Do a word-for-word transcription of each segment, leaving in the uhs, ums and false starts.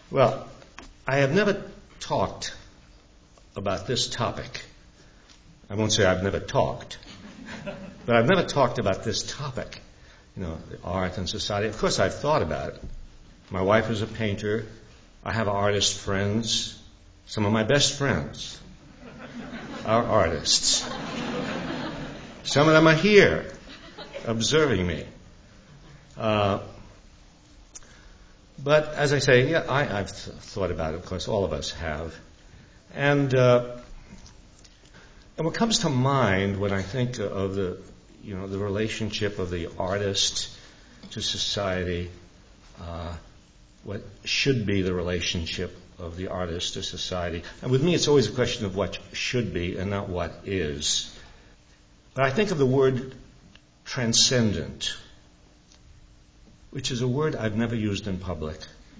Well, I have never talked about this topic. I won't say I've never talked, but I've never talked about this topic, you know, art and society. Of course, I've thought about it. My wife is a painter. I have artist friends. Some of my best friends are artists. Some of them are here observing me. Uh, but as I say, yeah, I, I've th- thought about it. Of course, all of us have. And uh, and what comes to mind when I think of the, you know, the relationship of the artist to society, uh, what should be the relationship of the artist to society. And with me, it's always a question of what should be and not what is. But I think of the word transcendent, which is a word I've never used in public.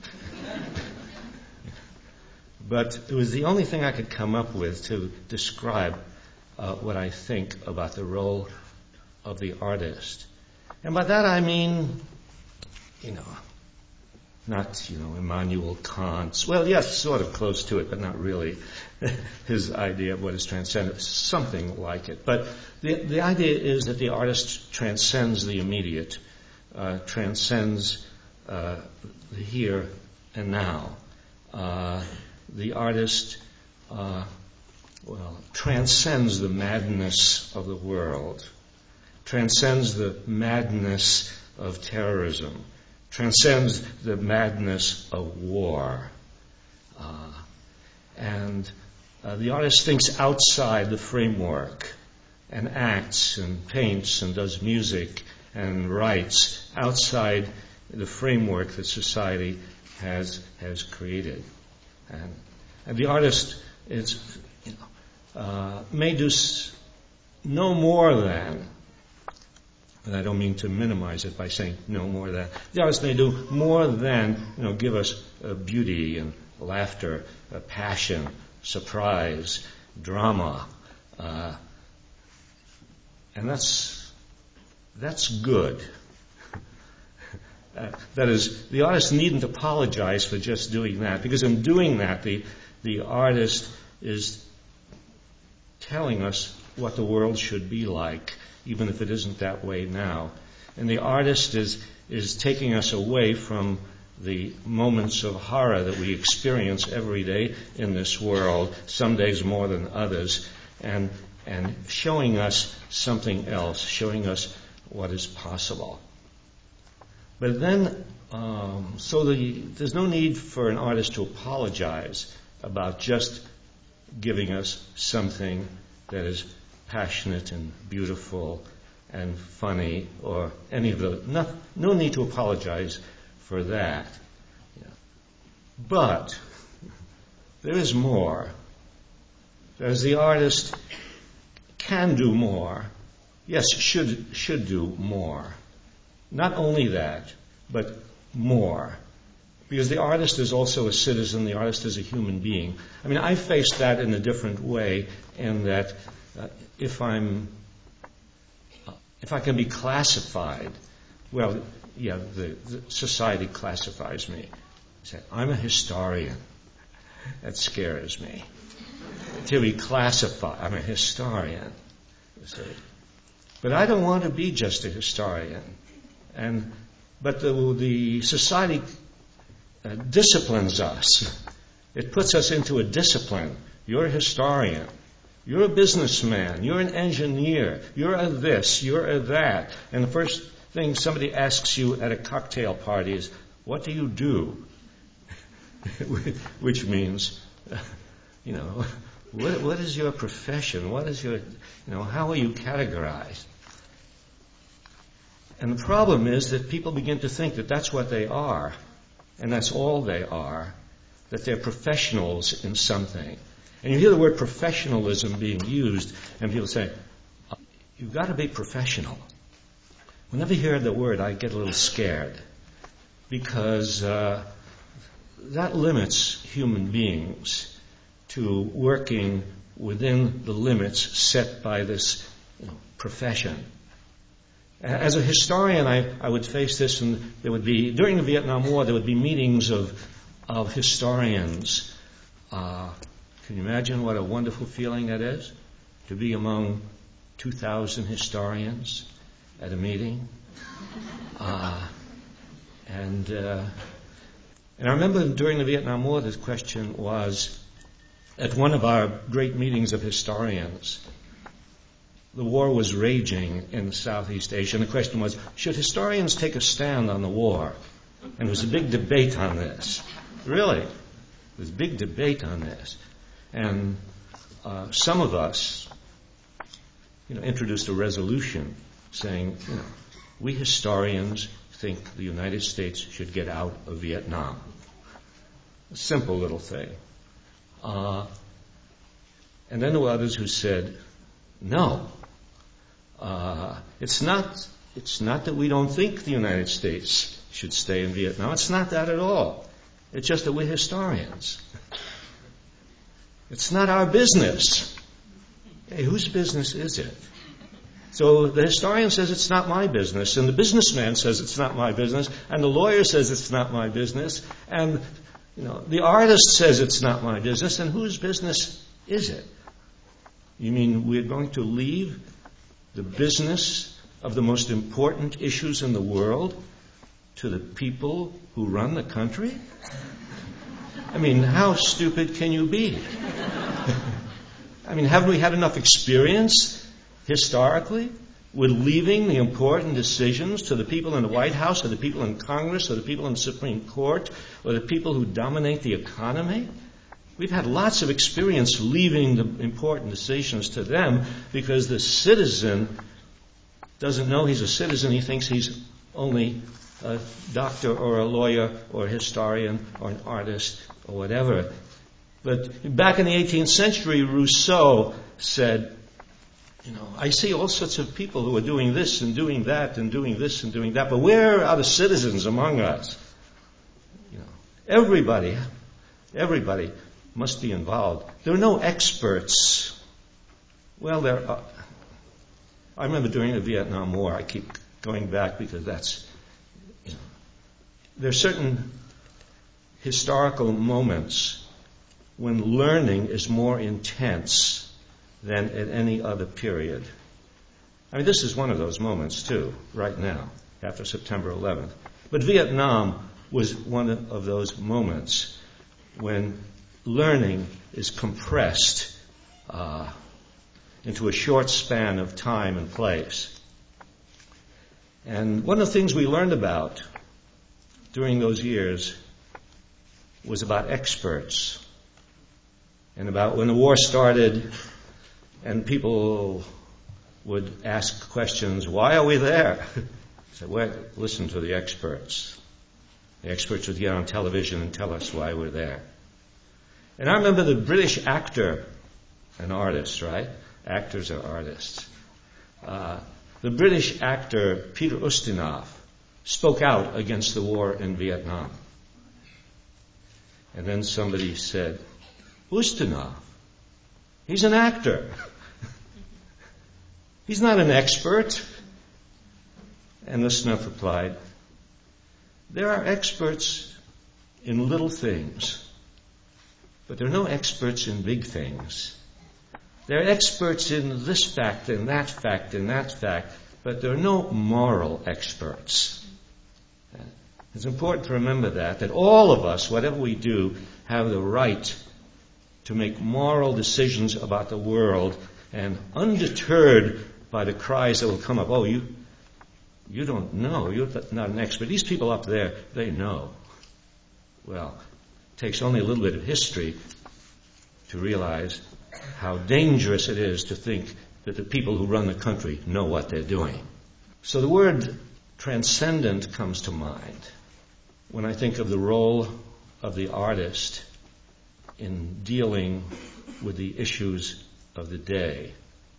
But it was the only thing I could come up with to describe uh, what I think about the role of the artist. And by that I mean, you know, not, you know, Immanuel Kant's, well, yes, sort of close to it, but not really his idea of what is transcendent, something like it. But the, the idea is that the artist transcends the immediate, uh, transcends uh, the here and now. Uh, the artist, uh, well, transcends the madness of the world, transcends the madness of terrorism, transcends the madness of war. Uh, and uh, the artist thinks outside the framework and acts and paints and does music and writes outside the framework that society has has created. And, and the artist is, you know, uh, may do s- no more than, and I don't mean to minimize it by saying no more than. The artist may do more than, you know, give us uh, beauty and laughter, uh, passion, surprise, drama, uh, and that's that's good. Uh, that is, the artist needn't apologize for just doing that, because in doing that, the the artist is telling us what the world should be like, even if it isn't that way now. And the artist is is taking us away from the moments of horror that we experience every day in this world, some days more than others, and and showing us something else, showing us what is possible. But then, um, so the, there's no need for an artist to apologize about just giving us something that is passionate and beautiful and funny, or any of the, no, no need to apologize for that. Yeah. But there is more. As the artist can do more, yes, should should do more. Not only that, but more. Because the artist is also a citizen, the artist is a human being. I mean, I face that in a different way, in that uh, if I'm, uh, if I can be classified, well, yeah, the, the society classifies me. Say, I'm a historian. That scares me. To be classified, I'm a historian. See? But I don't want to be just a historian. And but the, the society uh, disciplines us. It puts us into a discipline. You're a historian. You're a businessman. You're an engineer. You're a this. You're a that. And the first thing somebody asks you at a cocktail party is, "What do you do?" Which means, uh, you know, what, what is your profession? What is your, you know, how are you categorized? And the problem is that people begin to think that that's what they are, and that's all they are, that they're professionals in something. And you hear the word professionalism being used, and people say, you've got to be professional. Whenever you hear the word, I get a little scared, because uh, that limits human beings to working within the limits set by this, you know, profession. As a historian, I, I would face this, and there would be, during the Vietnam War, there would be meetings of of historians. Uh, can you imagine what a wonderful feeling that is? To be among two thousand historians at a meeting. Uh, and, uh, and I remember during the Vietnam War, this question was, at one of our great meetings of historians, the war was raging in Southeast Asia, and the question was, should historians take a stand on the war? And there was a big debate on this. Really, there was a big debate on this. And uh, some of us, you know, introduced a resolution saying, you know, we historians think the United States should get out of Vietnam. A simple little thing. Uh, and then there were others who said, no, uh, it's not, it's not that we don't think the United States should stay in Vietnam. It's not that at all. It's just that we're historians. It's not our business. Hey, whose business is it? So the historian says it's not my business, and the businessman says it's not my business, and the lawyer says it's not my business, and you know, the artist says it's not my business, and whose business is it? You mean we're going to leave the business of the most important issues in the world to the people who run the country? I mean, how stupid can you be? I mean, haven't we had enough experience historically with leaving the important decisions to the people in the White House, or the people in Congress, or the people in the Supreme Court, or the people who dominate the economy? We've had lots of experience leaving the important decisions to them because the citizen doesn't know he's a citizen. He thinks he's only a doctor or a lawyer or a historian or an artist or whatever. But back in the eighteenth century, Rousseau said, you know, I see all sorts of people who are doing this and doing that and doing this and doing that, but where are the citizens among us? You know, everybody, everybody must be involved. There are no experts. Well, there are. I remember during the Vietnam War, I keep going back because that's, you know, there are certain historical moments when learning is more intense than at any other period. I mean, this is one of those moments, too, right now, after September eleventh. But Vietnam was one of those moments when learning is compressed uh, into a short span of time and place. And one of the things we learned about during those years was about experts, and about when the war started and people would ask questions, why are we there? I said, well, listen to the experts. The experts would get on television and tell us why we're there. And I remember the British actor, an artist, right? Actors are artists. Uh, the British actor Peter Ustinov spoke out against the war in Vietnam. And then somebody said, Ustinov, he's an actor. He's not an expert. And Ustinov replied, there are experts in little things, but there are no experts in big things. There are experts in this fact and that fact and that fact, but there are no moral experts. It's important to remember that, that all of us, whatever we do, have the right to make moral decisions about the world, and undeterred by the cries that will come up, oh, you you don't know, you're not an expert. These people up there, they know. Well, it takes only a little bit of history to realize how dangerous it is to think that the people who run the country know what they're doing. So the word transcendent comes to mind when I think of the role of the artist in dealing with the issues of the day.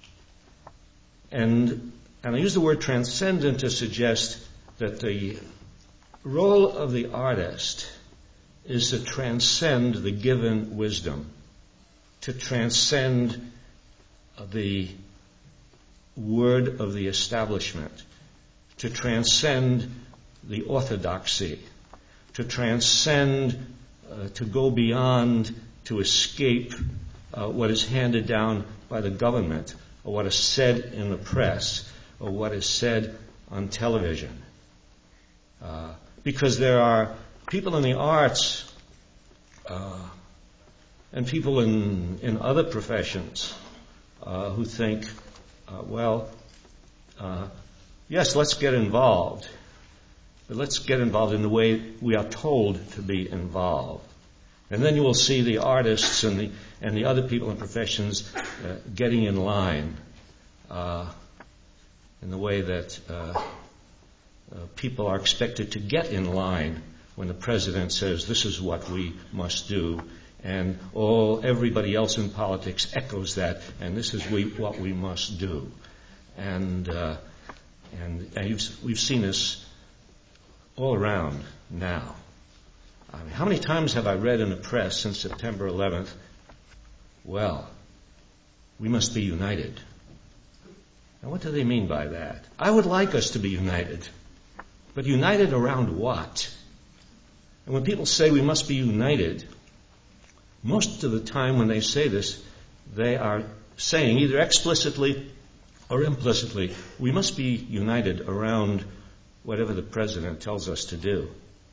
And, and I use the word transcendent to suggest that the role of the artist is to transcend the given wisdom, to transcend the word of the establishment, to transcend the orthodoxy, to transcend uh, to go beyond, to escape uh, what is handed down by the government, or what is said in the press, or what is said on television. Uh, because there are people in the arts uh, and people in, in other professions uh, who think, uh, well, uh, yes, let's get involved, but let's get involved in the way we are told to be involved. And then you will see the artists and the and the other people in professions uh, getting in line uh, in the way that uh, uh, people are expected to get in line when the president says, this is what we must do, and all everybody else in politics echoes that, and this is we, what we must do. And uh, and, and you've, we've seen this all around now. I mean, how many times have I read in the press since September eleventh, well, we must be united. Now, what do they mean by that? I would like us to be united, but united around what? And when people say we must be united, most of the time when they say this, they are saying either explicitly or implicitly, we must be united around whatever the president tells us to do.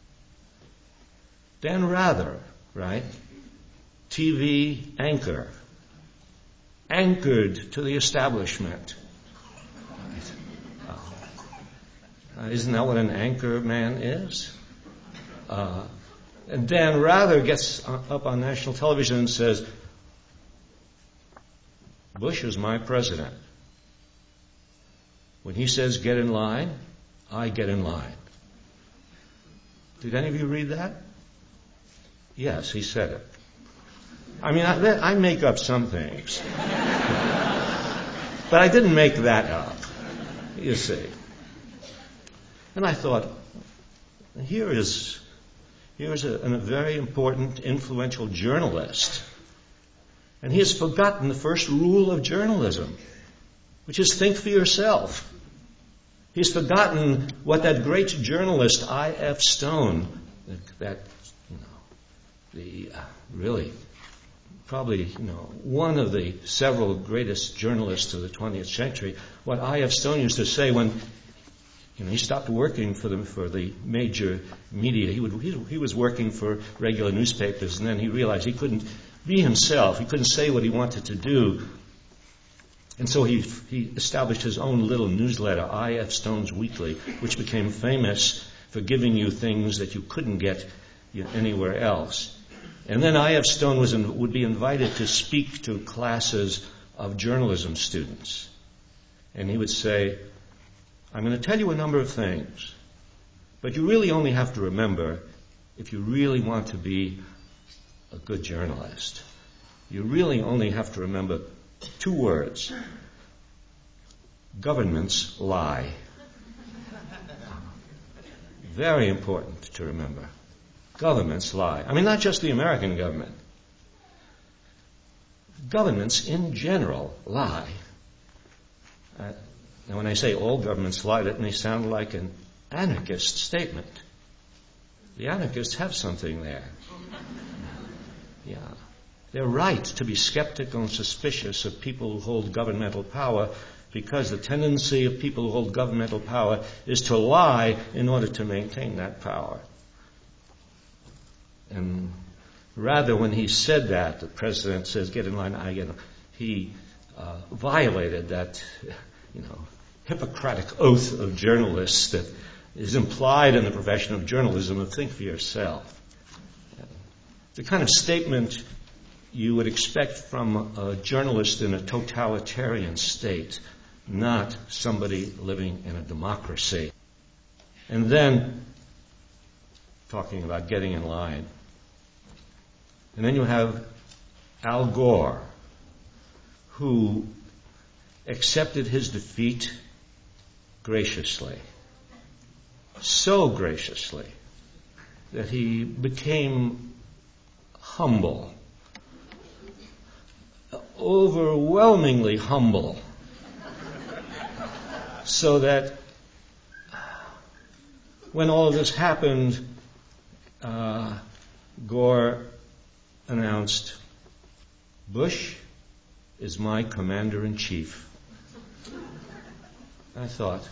Dan Rather, right? T V anchor, anchored to the establishment. Uh, isn't that what an anchor man is? Uh, and Dan Rather gets up on national television and says, Bush is my president. When he says get in line, I get in line. Did any of you read that? Yes, he said it. I mean, I, I make up some things. But I didn't make that up, you see. And I thought, here is, here is a, a very important, influential journalist. And he has forgotten the first rule of journalism, which is think for yourself. He's forgotten what that great journalist I F Stone, that, you know, the uh, really, probably, you know, one of the several greatest journalists of the twentieth century, what I F Stone used to say when, you know, he stopped working for the for the major media. He would he, he was working for regular newspapers, and then he realized he couldn't be himself. He couldn't say what he wanted to do. And so he he established his own little newsletter, I F Stone's Weekly, which became famous for giving you things that you couldn't get you know, anywhere else. And then I F Stone was in, would be invited to speak to classes of journalism students. And he would say, I'm going to tell you a number of things, but you really only have to remember, if you really want to be a good journalist, you really only have to remember two words. Governments lie. Very important to remember. Governments lie. I mean, not just the American government. Governments in general lie. Uh, now, when I say all governments lie, that may sound like an anarchist statement. The anarchists have something there. Yeah. They're right to be skeptical and suspicious of people who hold governmental power, because the tendency of people who hold governmental power is to lie in order to maintain that power. And rather, when he said that, the president says, get in line, I get in line, he uh, violated that, you know, Hippocratic oath of journalists that is implied in the profession of journalism of think for yourself. The kind of statement you would expect from a journalist in a totalitarian state, not somebody living in a democracy. And then, talking about getting in line. And then you have Al Gore, who accepted his defeat graciously. So graciously that he became humble. Overwhelmingly humble. So that when all of this happened, uh, Gore Bush is my commander-in-chief. I thought,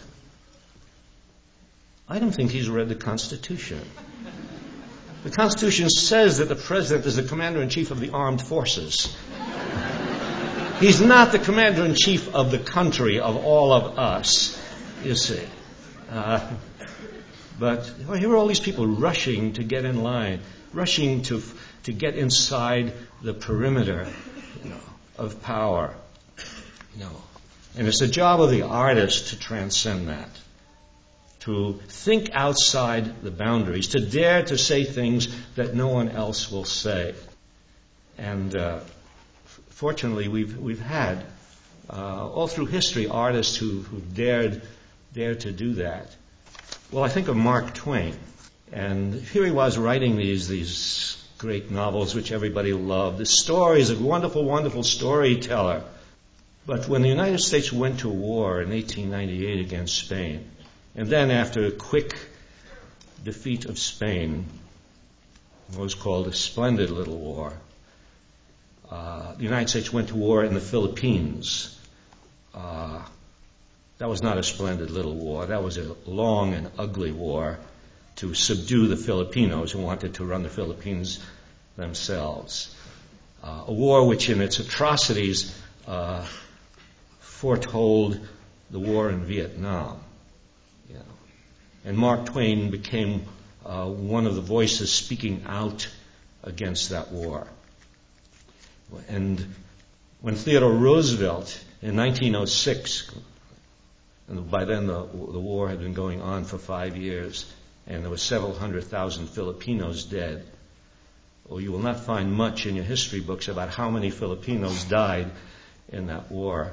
I don't think he's read the Constitution. The Constitution says that the president is the commander-in-chief of the armed forces. He's not the commander-in-chief of the country, of all of us, you see. Uh, but well, here are all these people rushing to get in line, rushing to to get inside the perimeter, you know, of power. You know. And it's the job of the artist to transcend that, to think outside the boundaries, to dare to say things that no one else will say. And uh, fortunately, we've we've had uh, all through history artists who who dared dared to do that. Well, I think of Mark Twain, and here he was writing these these great novels which everybody loved. The stories, a wonderful, wonderful storyteller. But when the United States went to war in eighteen ninety-eight against Spain, and then after a quick defeat of Spain, what was called a splendid little war, uh, the United States went to war in the Philippines. Uh, that was not a splendid little war. That was a long and ugly war to subdue the Filipinos who wanted to run the Philippines themselves. Uh, a war which in its atrocities uh, foretold the war in Vietnam. You know. And Mark Twain became uh, one of the voices speaking out against that war. And when Theodore Roosevelt in nineteen oh six, and by then the, the war had been going on for five years, and there were several hundred thousand Filipinos dead. Well, you will not find much in your history books about how many Filipinos died in that war.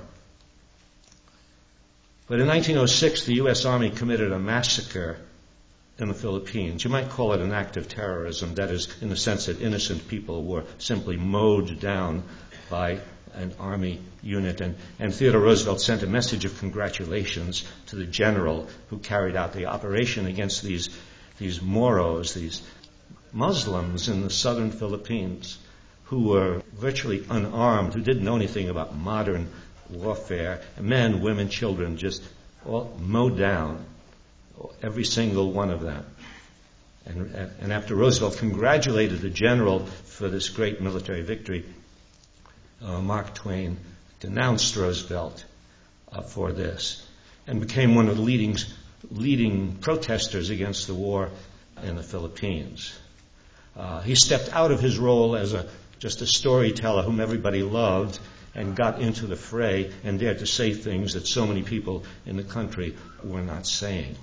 But in nineteen oh six, the U S Army committed a massacre in the Philippines. You might call it an act of terrorism, that is, in the sense that innocent people were simply mowed down by an army unit. And, and Theodore Roosevelt sent a message of congratulations to the general who carried out the operation against these, these Moros, these Muslims in the southern Philippines, who were virtually unarmed, who didn't know anything about modern warfare. Men, women, children, just all mowed down, every single one of them. And, and after Roosevelt congratulated the general for this great military victory, uh, Mark Twain denounced Roosevelt uh, for this and became one of the leading, leading protesters against the war in the Philippines. Uh, he stepped out of his role as a just a storyteller whom everybody loved and got into the fray and dared to say things that so many people in the country were not saying.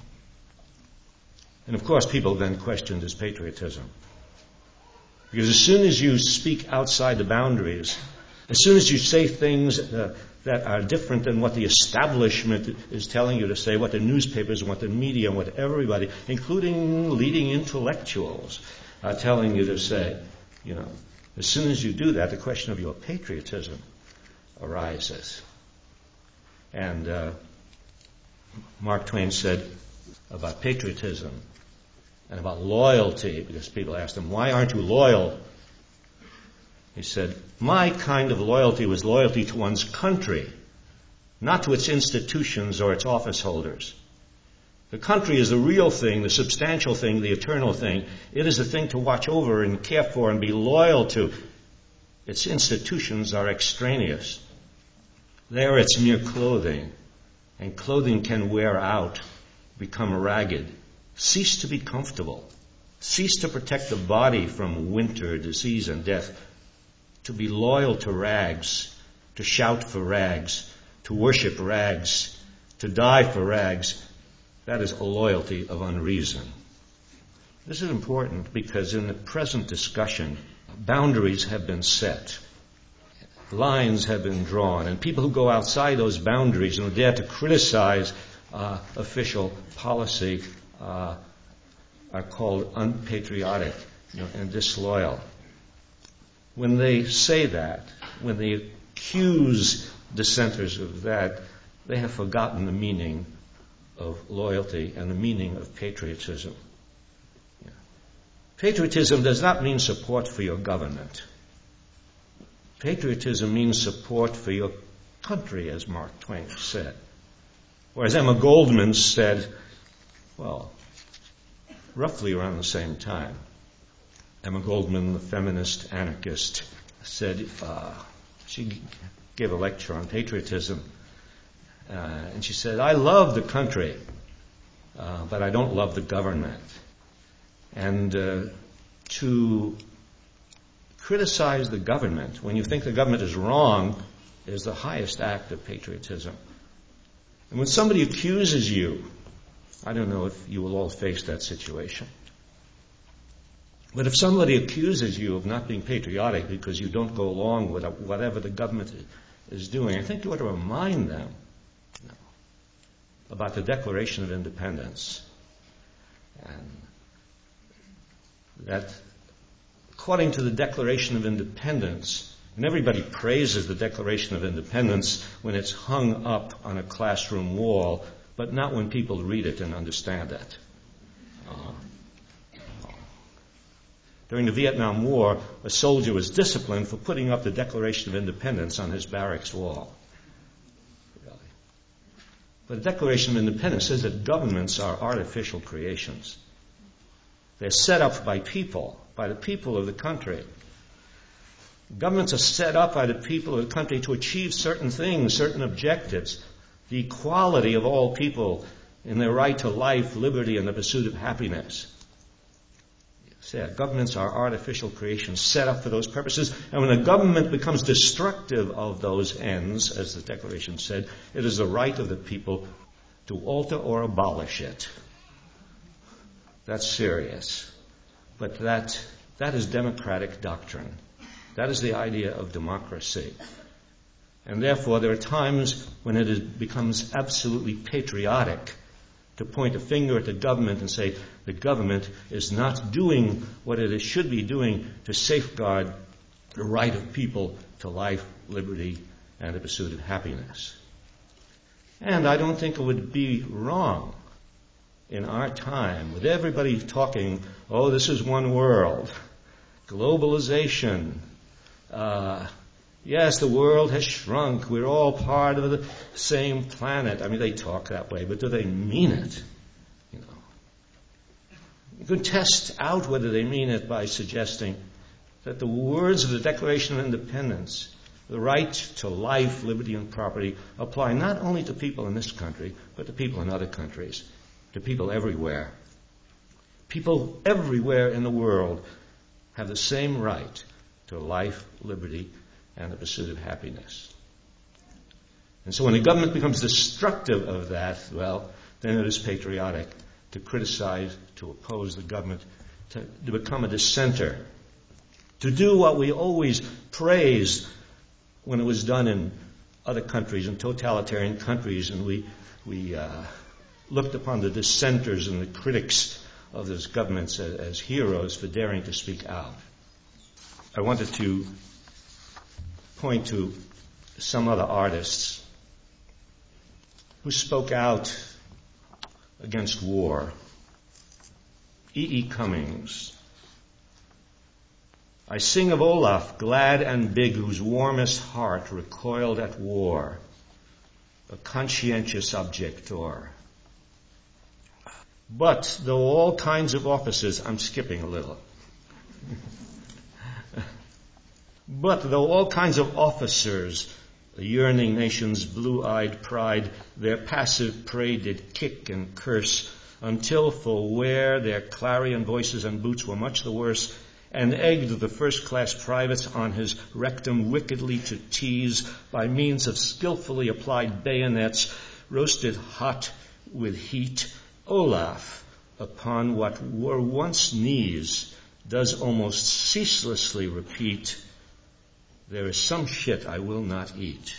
And of course, people then questioned his patriotism. Because as soon as you speak outside the boundaries, as soon as you say things uh, that are different than what the establishment is telling you to say, what the newspapers, what the media, and what everybody, including leading intellectuals, are telling you to say, you know, as soon as you do that, the question of your patriotism arises. And uh, Mark Twain said about patriotism and about loyalty, because people asked him, why aren't you loyal? He said, my kind of loyalty was loyalty to one's country, not to its institutions or its office holders. The country is the real thing, the substantial thing, the eternal thing. It is the thing to watch over and care for and be loyal to. Its institutions are extraneous. They are its mere clothing, and clothing can wear out, become ragged, cease to be comfortable, cease to protect the body from winter, disease, and death. To be loyal to rags, to shout for rags, to worship rags, to die for rags, that is a loyalty of unreason. This is important because in the present discussion, boundaries have been set. Lines have been drawn, and people who go outside those boundaries and who dare to criticize uh, official policy uh, are called unpatriotic, you know, and disloyal. When they say that, when they accuse dissenters of that, they have forgotten the meaning of loyalty and the meaning of patriotism. Yeah. Patriotism does not mean support for your government. Patriotism means support for your country, as Mark Twain said. Or as Emma Goldman said, well, roughly around the same time. Emma Goldman, the feminist anarchist, said, uh, she gave a lecture on patriotism, uh, and she said, I love the country, uh, but I don't love the government. And uh, to criticize the government when you think the government is wrong is the highest act of patriotism. And when somebody accuses you, I don't know if you will all face that situation, but if somebody accuses you of not being patriotic because you don't go along with whatever the government is doing, I think you ought to remind them about the Declaration of Independence. And that according to the Declaration of Independence, and everybody praises the Declaration of Independence when it's hung up on a classroom wall, but not when people read it and understand it. Uh, During the Vietnam War, a soldier was disciplined for putting up the Declaration of Independence on his barracks wall. Really. But the Declaration of Independence says that governments are artificial creations. They're set up by people, by the people of the country. Governments are set up by the people of the country to achieve certain things, certain objectives. The equality of all people in their right to life, liberty, and the pursuit of happiness. Said, governments are artificial creations set up for those purposes, and when a government becomes destructive of those ends, as the Declaration said, it is the right of the people to alter or abolish it. That's serious. But that that is democratic doctrine. That is the idea of democracy. And therefore, there are times when it is, becomes absolutely patriotic to point a finger at the government and say, the government is not doing what it should be doing to safeguard the right of people to life, liberty, and the pursuit of happiness. And I don't think it would be wrong in our time, with everybody talking, oh, this is one world, globalization, uh, yes, the world has shrunk, we're all part of the same planet. I mean, they talk that way, but do they mean it? You know, you can test out whether they mean it by suggesting that the words of the Declaration of Independence, the right to life, liberty, and property, apply not only to people in this country, but to people in other countries, to people everywhere. People everywhere in the world have the same right to life, liberty, and the pursuit of happiness. And so when the government becomes destructive of that, well, then it is patriotic to criticize, to oppose the government, to, to become a dissenter, to do what we always praised when it was done in other countries, in totalitarian countries, and we we uh, looked upon the dissenters and the critics of those governments as, as heroes for daring to speak out. I wanted to point to some other artists who spoke out against war. E. E. Cummings. I sing of Olaf, glad and big, whose warmest heart recoiled at war, a conscientious objector. But though all kinds of officers, I'm skipping a little. But though all kinds of officers, the yearning nation's blue-eyed pride, their passive prey did kick and curse, until for wear their clarion voices and boots were much the worse, and egged the first-class privates on his rectum wickedly to tease by means of skillfully applied bayonets, roasted hot with heat, Olaf, upon what were once knees, does almost ceaselessly repeat, there is some shit I will not eat.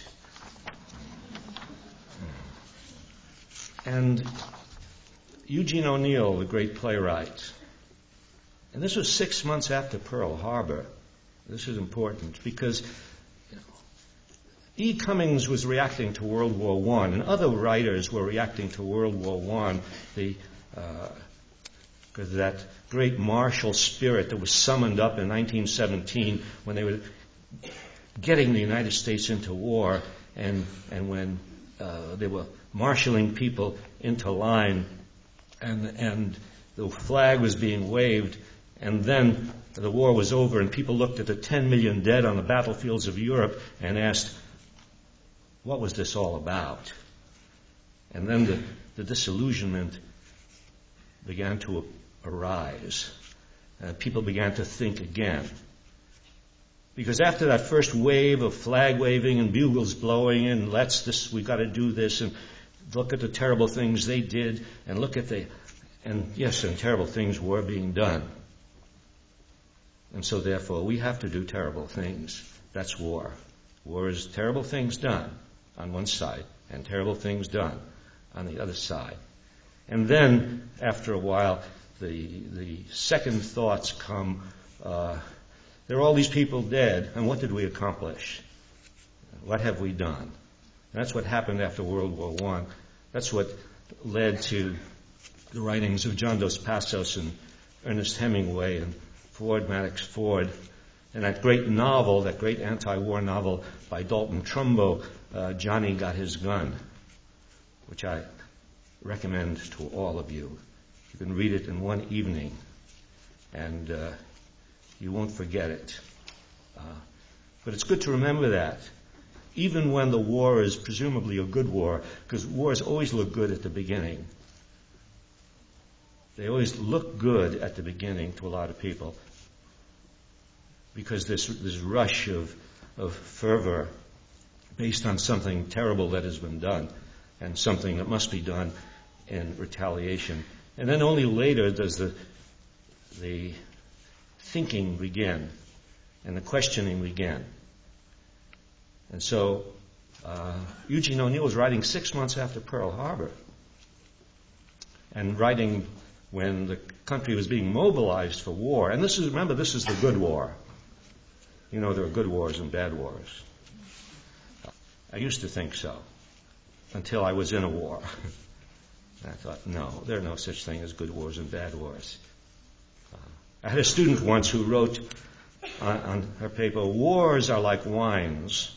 And Eugene O'Neill, the great playwright, and this was six months after Pearl Harbor. This is important because you know, E. Cummings was reacting to World War One, and other writers were reacting to World War One. The uh, that great martial spirit that was summoned up in nineteen seventeen when they were getting the United States into war, and and when uh, they were marshaling people into line, and and the flag was being waved, and then the war was over, and people looked at the ten million dead on the battlefields of Europe and asked, what was this all about? And then the, the disillusionment began to arise. Uh, people began to think again. Because after that first wave of flag waving and bugles blowing and let's this, we've got to do this, and look at the terrible things they did, and look at the, and yes, and terrible things were being done. And so therefore we have to do terrible things. That's war. War is terrible things done on one side and terrible things done on the other side. And then after a while the the second thoughts come, uh, there are all these people dead, and what did we accomplish? What have we done? And that's what happened after World War One. That's what led to the writings of John Dos Passos and Ernest Hemingway and Ford Madox Ford, and that great novel, that great anti-war novel by Dalton Trumbo, uh, Johnny Got His Gun, which I recommend to all of you. You can read it in one evening, and uh, you won't forget it. Uh, but it's good to remember that, even when the war is presumably a good war, because wars always look good at the beginning. They always look good at the beginning to a lot of people, because this this rush of of fervor based on something terrible that has been done and something that must be done in retaliation. And then only later does the the thinking begin and the questioning begin. And so uh, Eugene O'Neill was writing six months after Pearl Harbor, and writing when the country was being mobilized for war. And this is, remember, this is the good war. You know, there are good wars and bad wars. I used to think so, until I was in a war. I thought, no, there are no such thing as good wars and bad wars. Uh, I had a student once who wrote on, on her paper, wars are like wines.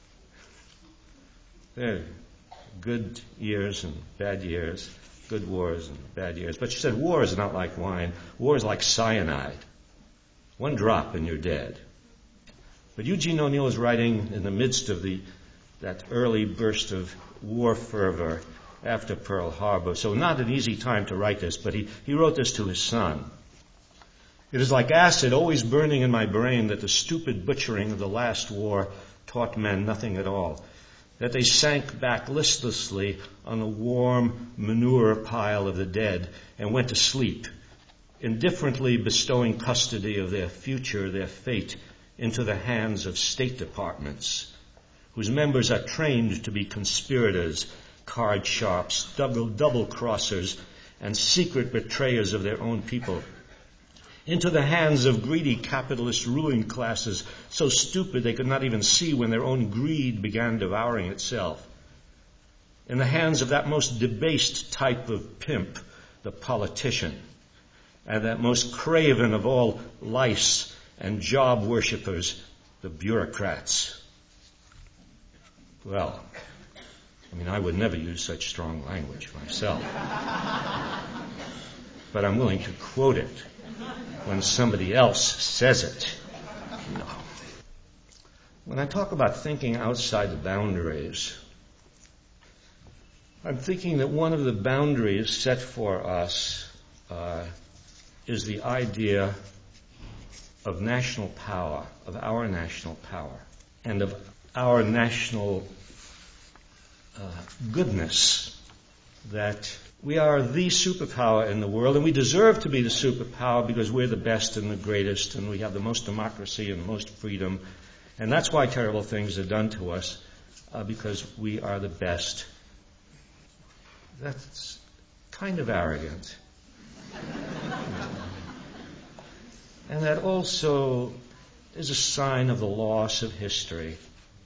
They're good years and bad years, good wars and bad years. But she said, war is not like wine. War is like cyanide. One drop and you're dead. But Eugene O'Neill is writing in the midst of the that early burst of war fervor after Pearl Harbor. So not an easy time to write this, but he, he wrote this to his son. It is like acid always burning in my brain that the stupid butchering of the last war taught men nothing at all, that they sank back listlessly on the warm manure pile of the dead and went to sleep, indifferently bestowing custody of their future, their fate, into the hands of state departments, whose members are trained to be conspirators, card sharps, double, double crossers, and secret betrayers of their own people, into the hands of greedy capitalist ruling classes, so stupid they could not even see when their own greed began devouring itself, in the hands of that most debased type of pimp, the politician, and that most craven of all lice and job worshippers, the bureaucrats. Well, I mean, I would never use such strong language myself. But I'm willing to quote it when somebody else says it. No. When I talk about thinking outside the boundaries, I'm thinking that one of the boundaries set for us uh, is the idea of national power, of our national power, and of our national uh, goodness, that we are the superpower in the world, and we deserve to be the superpower because we're the best and the greatest, and we have the most democracy and the most freedom, and that's why terrible things are done to us, uh, because we are the best. That's kind of arrogant. And that also is a sign of the loss of history.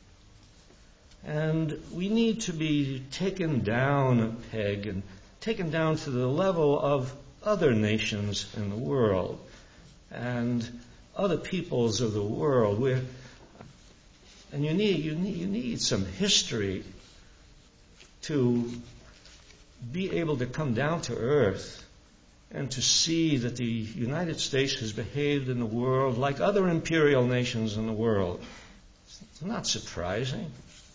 And we need to be taken down a peg and taken down to the level of other nations in the world and other peoples of the world. We're, And you need, you need, you need some history to be able to come down to earth and to see that the United States has behaved in the world like other imperial nations in the world. It's not surprising.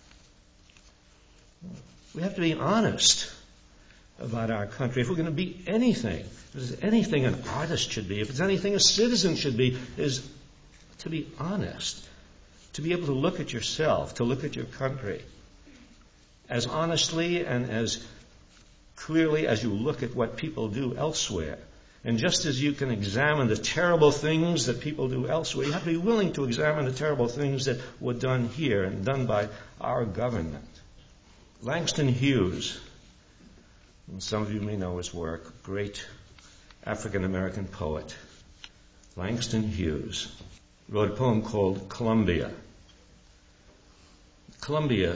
We have to be honest about our country. If we're going to be anything, if there's anything an artist should be, if there's anything a citizen should be, is to be honest, to be able to look at yourself, to look at your country as honestly and as clearly as you look at what people do elsewhere. And just as you can examine the terrible things that people do elsewhere, you have to be willing to examine the terrible things that were done here and done by our government. Langston Hughes, and some of you may know his work, great African-American poet. Langston Hughes wrote a poem called Columbia. Columbia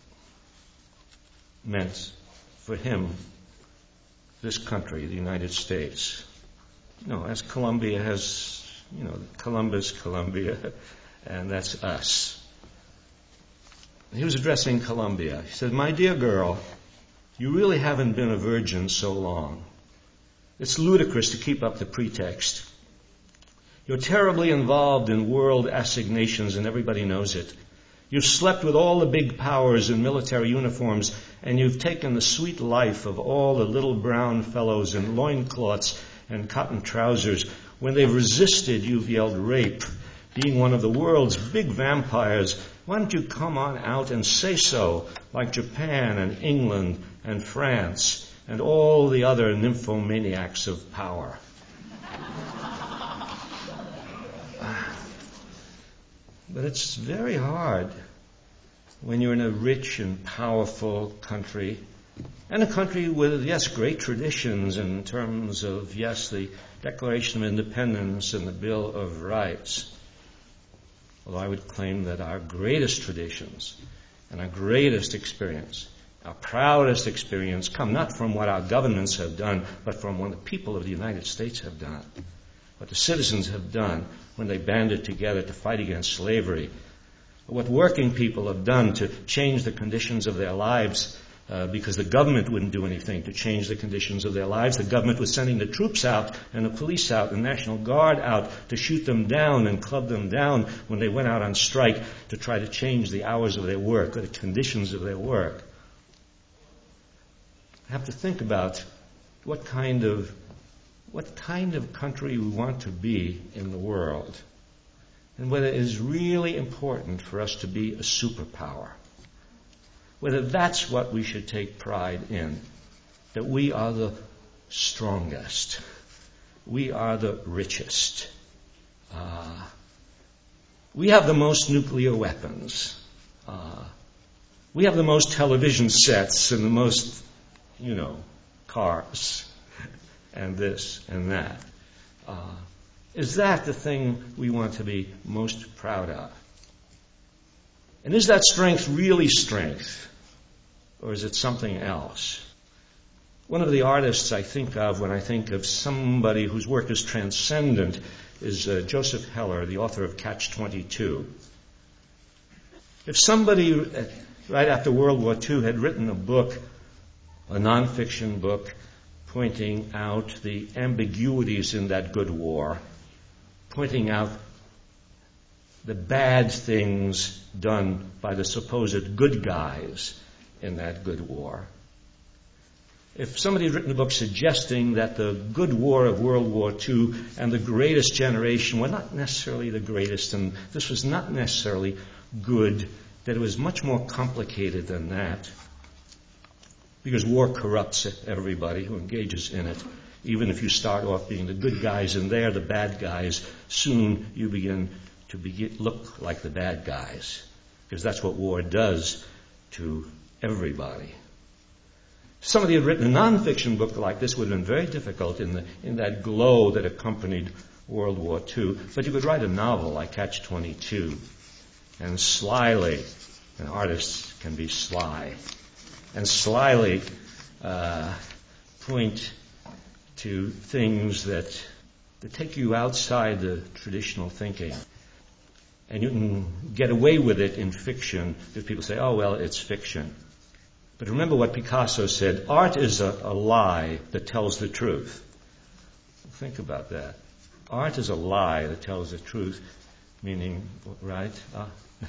meant for him this country, the United States. You know, as Columbia has, you know, Columbus, Columbia, and that's us. He was addressing Columbia. He said, "My dear girl, you really haven't been a virgin so long. It's ludicrous to keep up the pretext. You're terribly involved in world assignations, and everybody knows it. You've slept with all the big powers in military uniforms, and you've taken the sweet life of all the little brown fellows in loincloths and cotton trousers. When they've resisted, you've yelled rape. Being one of the world's big vampires, why don't you come on out and say so, like Japan and England and France and all the other nymphomaniacs of power?" But it's very hard when you're in a rich and powerful country, and a country with, yes, great traditions in terms of, yes, the Declaration of Independence and the Bill of Rights. Although I would claim that our greatest traditions and our greatest experience, our proudest experience, come not from what our governments have done, but from what the people of the United States have done, what the citizens have done when they banded together to fight against slavery, what working people have done to change the conditions of their lives uh, because the government wouldn't do anything to change the conditions of their lives. The government was sending the troops out and the police out and the National Guard out to shoot them down and club them down when they went out on strike to try to change the hours of their work or the conditions of their work. I have to think about what kind of what kind of country we want to be in the world, and whether it is really important for us to be a superpower, whether that's what we should take pride in, that we are the strongest, we are the richest, uh, we have the most nuclear weapons, uh, we have the most television sets and the most, you know, cars, and this and that. Uh, is that the thing we want to be most proud of? And is that strength really strength? Or is it something else? One of the artists I think of when I think of somebody whose work is transcendent is uh, Joseph Heller, the author of Catch twenty-two. If somebody uh, right after World War Two had written a book, a nonfiction book, pointing out the ambiguities in that good war, pointing out the bad things done by the supposed good guys in that good war. If somebody had written a book suggesting that the good war of World War Two and the greatest generation were not necessarily the greatest, and this was not necessarily good, that it was much more complicated than that, because war corrupts everybody who engages in it. Even if you start off being the good guys and they're the bad guys, soon you begin to begin, look like the bad guys, because that's what war does to everybody. If somebody had written a nonfiction book like this, would have been very difficult in the in that glow that accompanied World War Two. But you could write a novel like Catch twenty-two, and slyly, and artists can be sly, and slyly uh, point to things that, that take you outside the traditional thinking. And you can get away with it in fiction if people say, oh, well, it's fiction. But remember what Picasso said, art is a, a lie that tells the truth. Think about that. Art is a lie that tells the truth, meaning, right? Uh,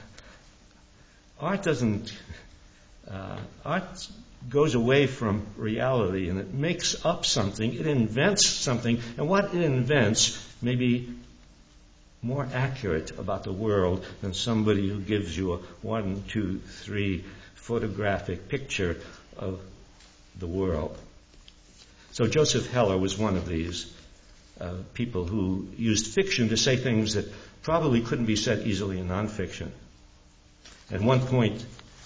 art doesn't, uh, art goes away from reality and it makes up something, it invents something, and what it invents may be more accurate about the world than somebody who gives you a one, two, three photographic picture of the world. So Joseph Heller was one of these uh, people who used fiction to say things that probably couldn't be said easily in nonfiction. At one point,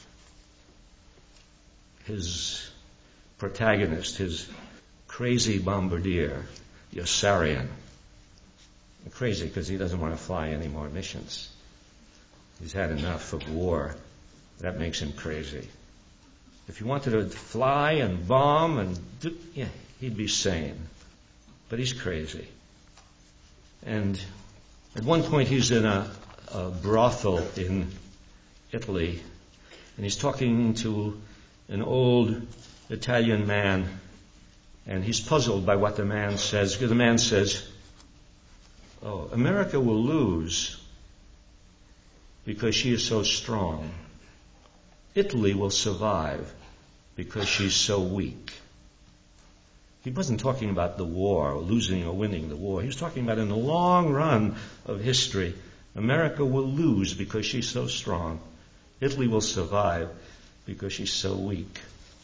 his protagonist, his crazy bombardier, Yossarian, crazy because he doesn't want to fly any more missions. He's had enough of war. That makes him crazy. If he wanted to fly and bomb and do, yeah, he'd be sane. But he's crazy. And at one point he's in a, a brothel in Italy, and he's talking to an old Italian man, and he's puzzled by what the man says, because the man says, oh, America will lose because she is so strong. Italy will survive because she's so weak. He wasn't talking about the war, or losing or winning the war. He was talking about in the long run of history, America will lose because she's so strong. Italy will survive because she's so weak.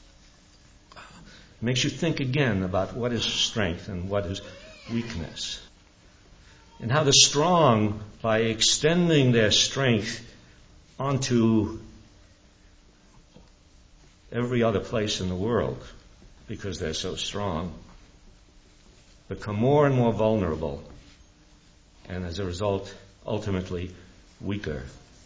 It makes you think again about what is strength and what is weakness. And how the strong, by extending their strength onto every other place in the world, because they're so strong, become more and more vulnerable, and as a result, ultimately weaker.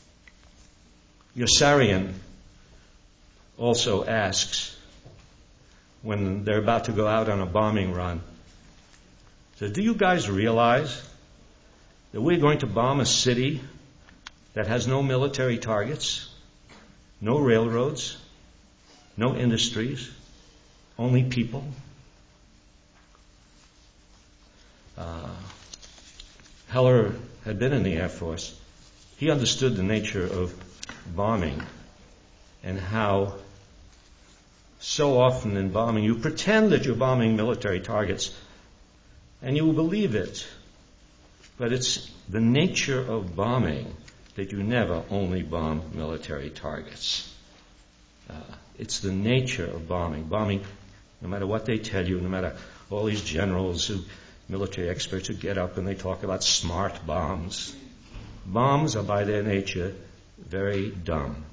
Yossarian also asks, when they're about to go out on a bombing run, so do you guys realize that we're going to bomb a city that has no military targets, no railroads, no industries, only people? Uh, Heller had been in the Air Force. He understood the nature of bombing and how so often in bombing you pretend that you're bombing military targets and you will believe it. But it's the nature of bombing that you never only bomb military targets. Uh, it's the nature of bombing. Bombing, no matter what they tell you, no matter all these generals, who, military experts who get up and they talk about smart bombs. Bombs are by their nature very dumb.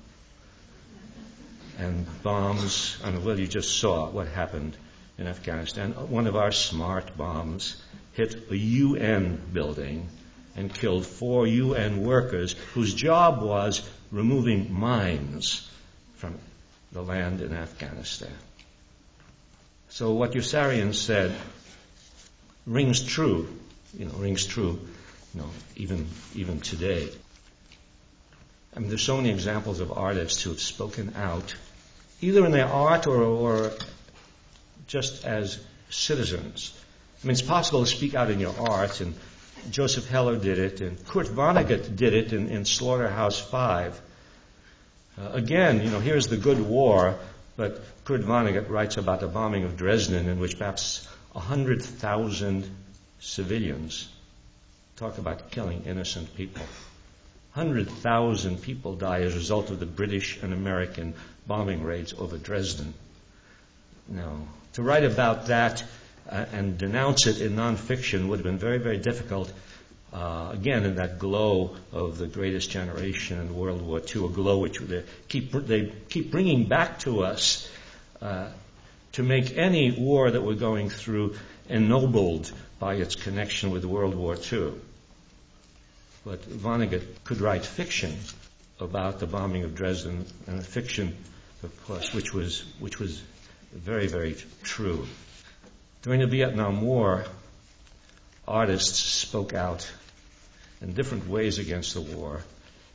And bombs, and well, you just saw what happened in Afghanistan. One of our smart bombs hit a U N building and killed four U N workers whose job was removing mines from the land in Afghanistan. So what Yossarian said rings true, you know, rings true, you know, even even today. I mean, there's so many examples of artists who have spoken out, either in their art or, or just as citizens. I mean, it's possible to speak out in your art, and Joseph Heller did it, and Kurt Vonnegut did it in, in Slaughterhouse Five. Uh, again, you know, here's the good war, but Kurt Vonnegut writes about the bombing of Dresden, in which perhaps one hundred thousand civilians, talk about killing innocent people, one hundred thousand people die as a result of the British and American bombing raids over Dresden. Now, to write about that uh, and denounce it in nonfiction would have been very, very difficult. Uh, again, in that glow of the greatest generation in World War Two, a glow which they keep, they keep bringing back to us uh, to make any war that we're going through ennobled by its connection with World War Two. But Vonnegut could write fiction about the bombing of Dresden, and a fiction, of course, which was which was very, very true. During the Vietnam War, artists spoke out in different ways against the war.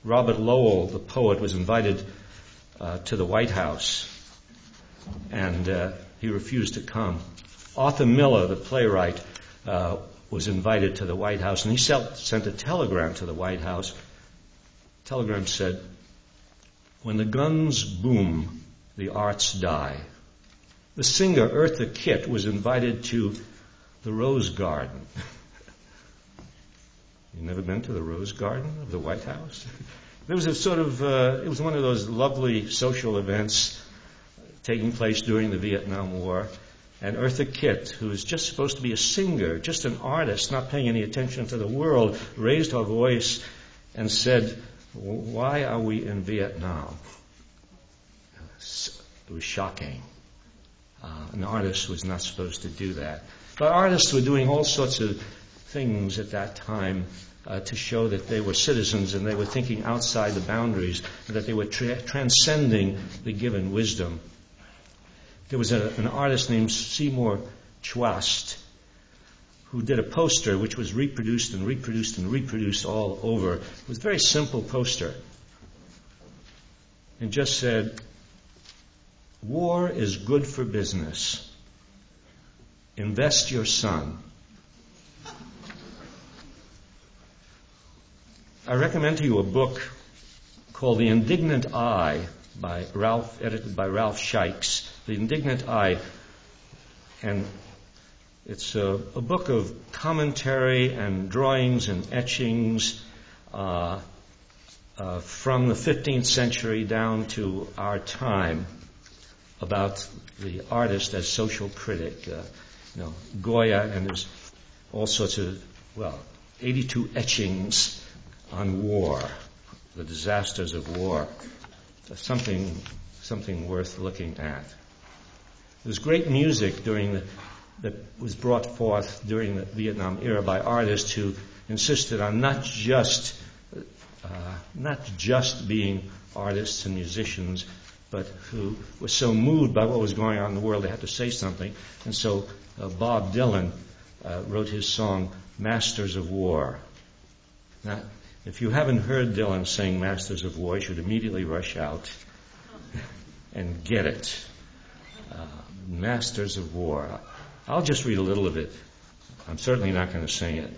Robert Lowell, the poet, was invited uh, to the White House, and uh, he refused to come. Arthur Miller, the playwright, uh, was invited to the White House, and he sent a telegram to the White House. The telegram said, "When the guns boom, the arts die." The singer Eartha Kitt was invited to the Rose Garden. You've never been to the Rose Garden of the White House? There was a sort of, uh, it was one of those lovely social events taking place during the Vietnam War. And Eartha Kitt, who was just supposed to be a singer, just an artist, not paying any attention to the world, raised her voice and said, "Why are we in Vietnam?" It was shocking. Uh, an artist was not supposed to do that. But artists were doing all sorts of things at that time uh, to show that they were citizens and they were thinking outside the boundaries, and that they were tra- transcending the given wisdom. There was a, an artist named Seymour Chwast who did a poster which was reproduced and reproduced and reproduced all over. It was a very simple poster. It just said, "War is good for business. Invest your son." I recommend to you a book called The Indignant Eye, by Ralph, edited by Ralph Shikes. The Indignant Eye. And it's a, a book of commentary and drawings and etchings uh, uh, from the fifteenth century down to our time about the artist as social critic. Uh, you know, Goya, and there's all sorts of, well, eighty-two etchings on war, the disasters of war. Something, something worth looking at. There's great music during the, that was brought forth during the Vietnam era by artists who insisted on not just, uh, not just being artists and musicians, but who were so moved by what was going on in the world they had to say something. And so uh, Bob Dylan uh, wrote his song "Masters of War." Now, if you haven't heard Dylan sing "Masters of War," you should immediately rush out and get it. Uh, Masters of War. I'll just read a little of it. I'm certainly not going to sing it.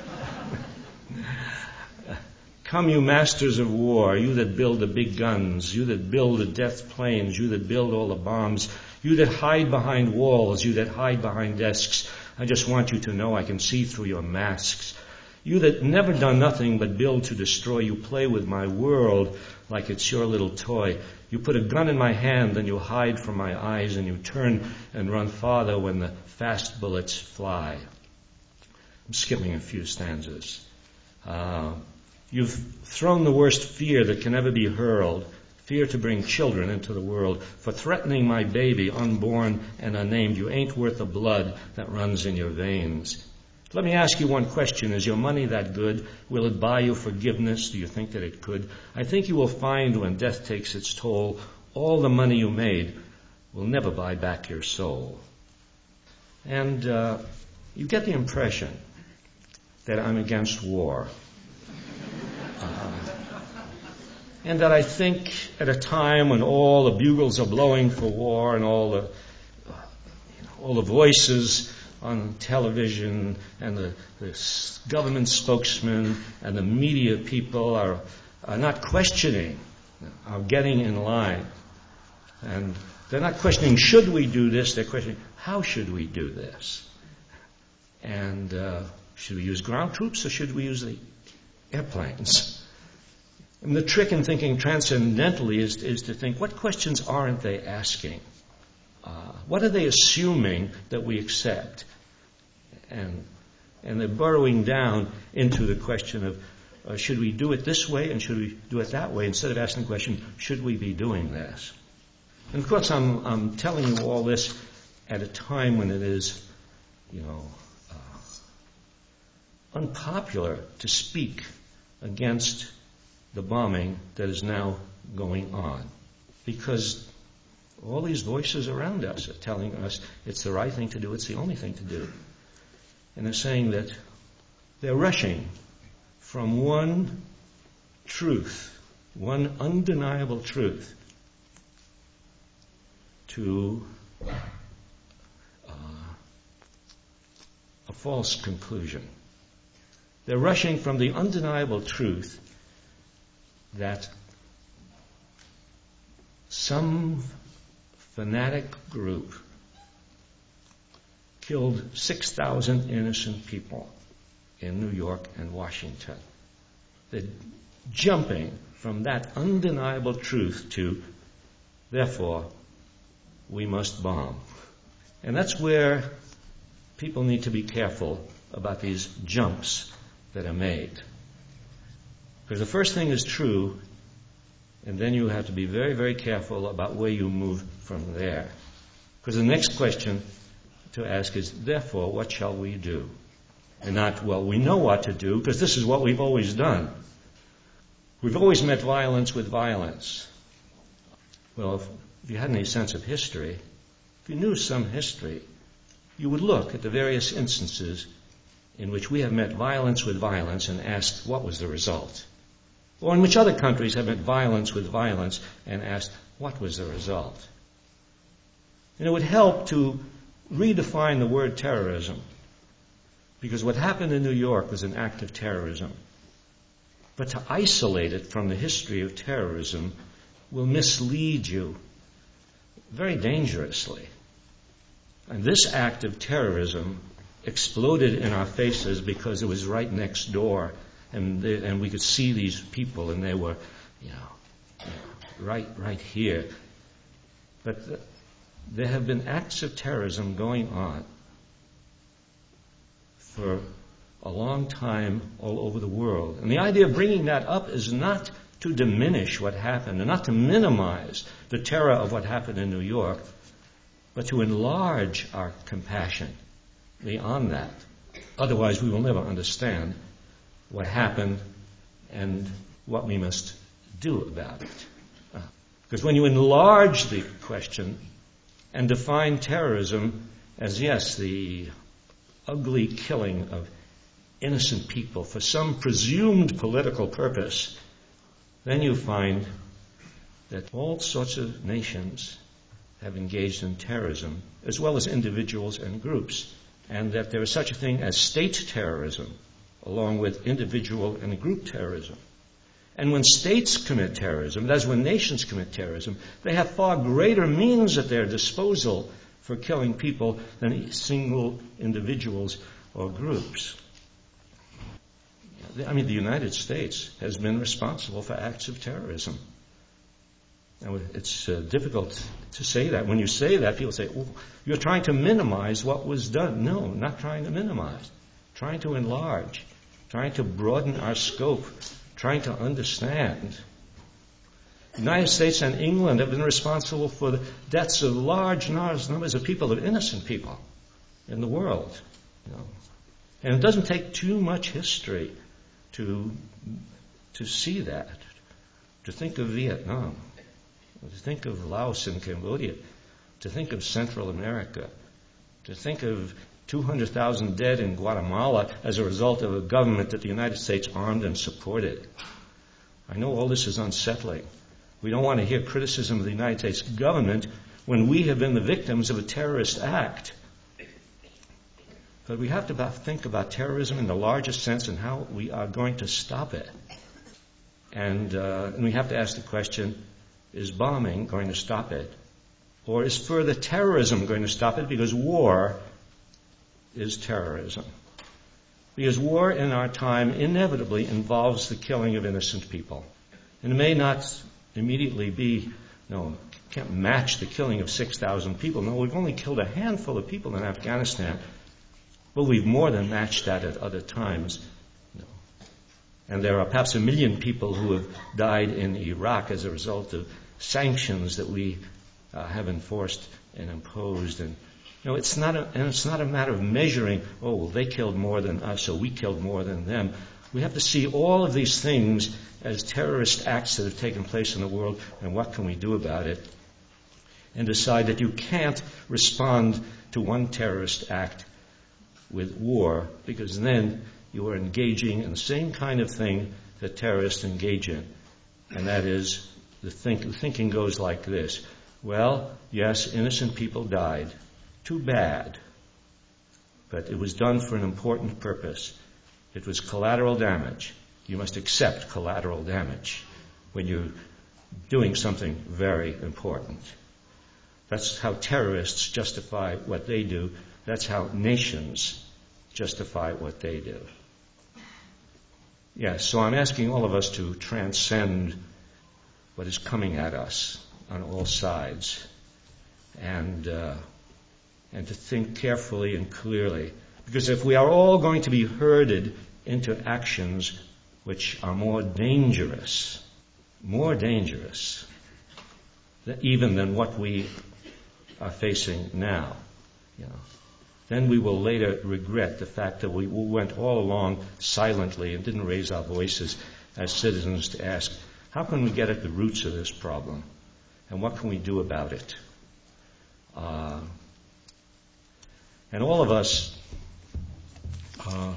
"Come, you masters of war, you that build the big guns, you that build the death planes, you that build all the bombs, you that hide behind walls, you that hide behind desks. I just want you to know I can see through your masks. You that never done nothing but build to destroy, you play with my world like it's your little toy. You put a gun in my hand, then you hide from my eyes, and you turn and run farther when the fast bullets fly." I'm skipping a few stanzas. Uh, You've thrown the worst fear that can ever be hurled, fear to bring children into the world. For threatening my baby, unborn and unnamed, you ain't worth the blood that runs in your veins. Let me ask you one question. Is your money that good? Will it buy you forgiveness? Do you think that it could? I think you will find when death takes its toll, all the money you made will never buy back your soul. And uh, you get the impression that I'm against war. Uh, and that I think at a time when all the bugles are blowing for war and all the, uh, you know, all the voices on television and the, the government spokesmen and the media people are, are not questioning, are getting in line. And they're not questioning, should we do this? They're questioning, how should we do this? And uh, should we use ground troops or should we use the airplanes? And the trick in thinking transcendentally is, is to think, what questions aren't they asking? Uh, what are they assuming that we accept? And and they're burrowing down into the question of, uh, should we do it this way and should we do it that way, instead of asking the question, should we be doing this? And of course, I'm, I'm telling you all this at a time when it is, you know, uh, unpopular to speak against the bombing that is now going on. Because all these voices around us are telling us it's the right thing to do, it's the only thing to do. And they're saying that they're rushing from one truth, one undeniable truth, to uh, a false conclusion. They're rushing from the undeniable truth that some fanatic group killed six thousand innocent people in New York and Washington. They're jumping from that undeniable truth to, therefore, we must bomb. And that's where people need to be careful about these jumps that are made. Because the first thing is true, and then you have to be very, very careful about where you move from there. Because the next question to ask is, therefore, what shall we do? And not, well, we know what to do, because this is what we've always done. We've always met violence with violence. Well, if, if you had any sense of history, if you knew some history, you would look at the various instances in which we have met violence with violence and asked, what was the result? Or in which other countries have met violence with violence and asked, what was the result? And it would help to redefine the word terrorism, because what happened in New York was an act of terrorism. But to isolate it from the history of terrorism will mislead you very dangerously. And this act of terrorism exploded in our faces because it was right next door, and they, and we could see these people, and they were, you know, you know right right here. But the, there have been acts of terrorism going on for a long time all over the world. And the idea of bringing that up is not to diminish what happened, and not to minimize the terror of what happened in New York, but to enlarge our compassion beyond that. Otherwise, we will never understand what happened and what we must do about it. Uh, because when you enlarge the question and define terrorism as, yes, the ugly killing of innocent people for some presumed political purpose, then you find that all sorts of nations have engaged in terrorism, as well as individuals and groups, and that there is such a thing as state terrorism, along with individual and group terrorism. And when states commit terrorism, that is when nations commit terrorism, they have far greater means at their disposal for killing people than single individuals or groups. I mean, the United States has been responsible for acts of terrorism. Now, it's uh, difficult to say that. When you say that, people say, oh, you're trying to minimize what was done. No, not trying to minimize. Trying to enlarge. Trying to broaden our scope. Trying to understand. The United States and England have been responsible for the deaths of large numbers of people, of innocent people in the world. You know. And it doesn't take too much history to, to see that. To think of Vietnam. To think of Laos and Cambodia, to think of Central America, to think of two hundred thousand dead in Guatemala as a result of a government that the United States armed and supported. I know all this is unsettling. We don't want to hear criticism of the United States government when we have been the victims of a terrorist act. But we have to think about terrorism in the largest sense and how we are going to stop it. And, uh, and we have to ask the question, is bombing going to stop it? Or is further terrorism going to stop it? Because war is terrorism. Because war in our time inevitably involves the killing of innocent people. And it may not immediately be, no, can't match the killing of six thousand people. No, we've only killed a handful of people in Afghanistan. But we've more than matched that at other times. No. And there are perhaps a million people who have died in Iraq as a result of sanctions that we uh, have enforced and imposed. And you know, it's not a, and it's not a matter of measuring, oh, well, they killed more than us, so we killed more than them. We have to see all of these things as terrorist acts that have taken place in the world, and what can we do about it? And decide that you can't respond to one terrorist act with war, because then you are engaging in the same kind of thing that terrorists engage in. And that is, the, think, the thinking goes like this. Well, yes, innocent people died. Too bad. But it was done for an important purpose. It was collateral damage. You must accept collateral damage when you're doing something very important. That's how terrorists justify what they do. That's how nations justify what they do. Yes, so I'm asking all of us to transcend what is coming at us on all sides and uh, and to think carefully and clearly. Because if we are all going to be herded into actions which are more dangerous, more dangerous than, even than what we are facing now, you know, then we will later regret the fact that we went all along silently and didn't raise our voices as citizens to ask, how can we get at the roots of this problem? And what can we do about it? Uh, and all of us uh,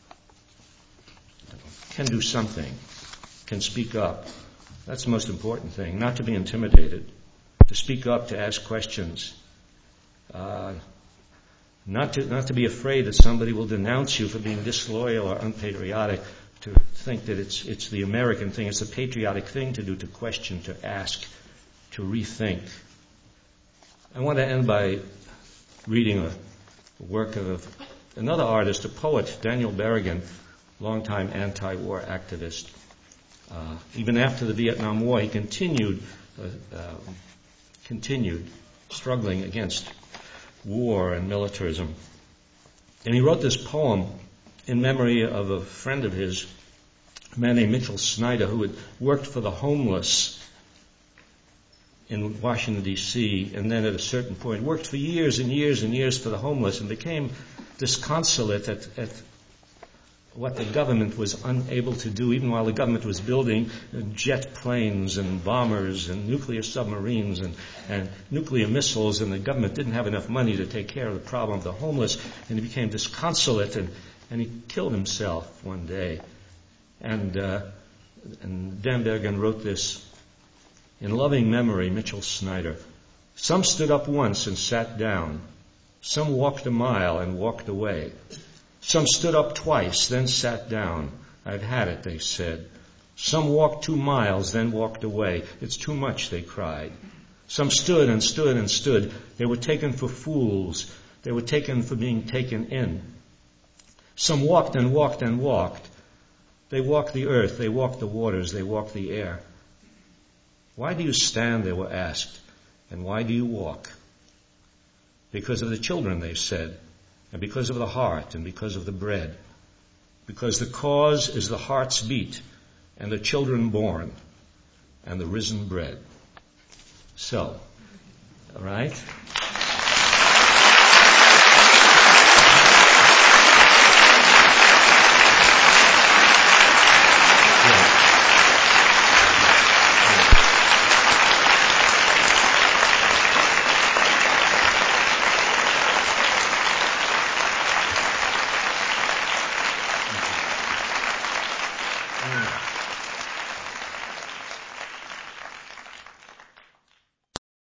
can do something, can speak up. That's the most important thing, not to be intimidated, to speak up, to ask questions, uh, not to not to be afraid that somebody will denounce you for being disloyal or unpatriotic, to think that it's it's the American thing, it's the patriotic thing to do, to question, to ask, to rethink. I want to end by reading a work of another artist, a poet, Daniel Berrigan, longtime anti-war activist. Uh, even after the Vietnam War, he continued uh, uh, continued struggling against war and militarism. And he wrote this poem in memory of a friend of his, a man named Mitchell Snyder, who had worked for the homeless in Washington, D C, and then at a certain point worked for years and years and years for the homeless and became disconsolate at, at what the government was unable to do, even while the government was building jet planes and bombers and nuclear submarines and, and nuclear missiles, and the government didn't have enough money to take care of the problem of the homeless, and he became disconsolate, and, and he killed himself one day. And, uh, and Dan Berrigan wrote this, in loving memory, Mitchell Snyder. Some stood up once and sat down. Some walked a mile and walked away. Some stood up twice, then sat down. I've had it, they said. Some walked two miles, then walked away. It's too much, they cried. Some stood and stood and stood. They were taken for fools. They were taken for being taken in. Some walked and walked and walked. They walked the earth, they walked the waters, they walked the air. Why do you stand, they were asked, and why do you walk? Because of the children, they said, and because of the heart, and because of the bread. Because the cause is the heart's beat, and the children born, and the risen bread. So, all right?